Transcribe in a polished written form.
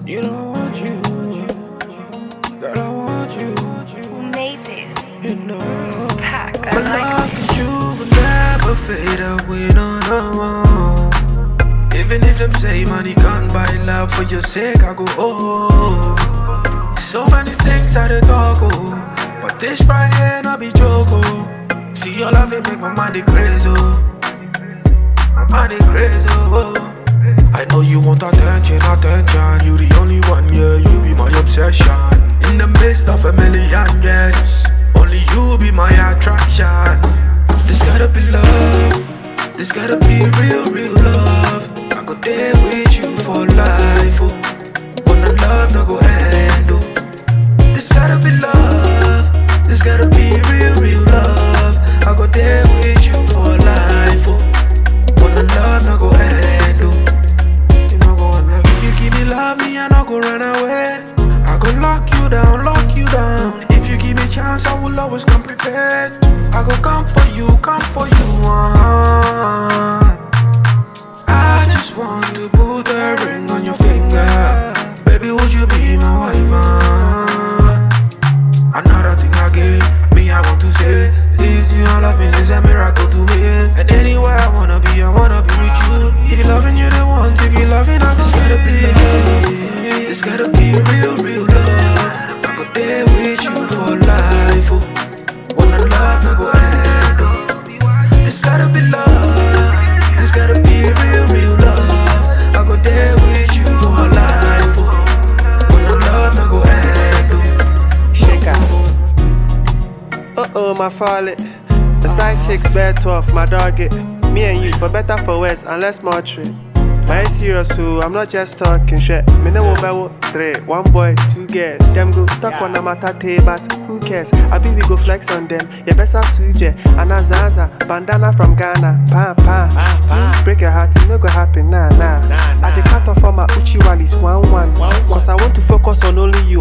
You know I want you, girl, I want you. Who made this? You know, Pack, I my like love for you will never fade away, no, no. Even if them say money can't buy love, for your sake I go, oh. So many things I did talk, oh, but this right here not be joke, oh. See your love, it make my mind crazy, oh. My mind crazy, oh. I know you want attention, attention. You the only one, yeah, you be my obsession. In the midst of a million, yes, only you be my attraction. This gotta be love, this gotta be real, real love. I go there with you for life, oh. When the love no go end, oh. This gotta be love, this gotta be real, real love. I go there with you for life, oh. When the love no go end, oh. If you give me love, me I not go run away. I go lock you down, lock you down. If you give me chance, I will always come prepared. I go come for you, I just want to put a ring on your finger. Baby, would you be my wife? Another thing again, me I want to say, this your loving is a miracle to me. And anywhere I wanna be with you. If you loving, you the one to be loving. I just gotta be love. It's gotta be real, real love. I go there with you for life, oh. When the love no go end, oh. It's gotta be love. It's gotta be real, real love. I go there with you for life, oh. When the love no go end, oh. Shake out. My fallet. The side chicks bed 12, my dog it. Me and you, for better for worse, unless more trade. But it's serious, so I'm not just talking shit. Me no over 3, 1 boy, 2 girls. Them go talk on the matter, but who cares? I be we go flex on them. You better suje, Anazaza, bandana from Ghana, pam. Break your heart, it no go happen, nah. I dey cut off all my Uchi Wallis 1-1. Cause I want to focus on only you.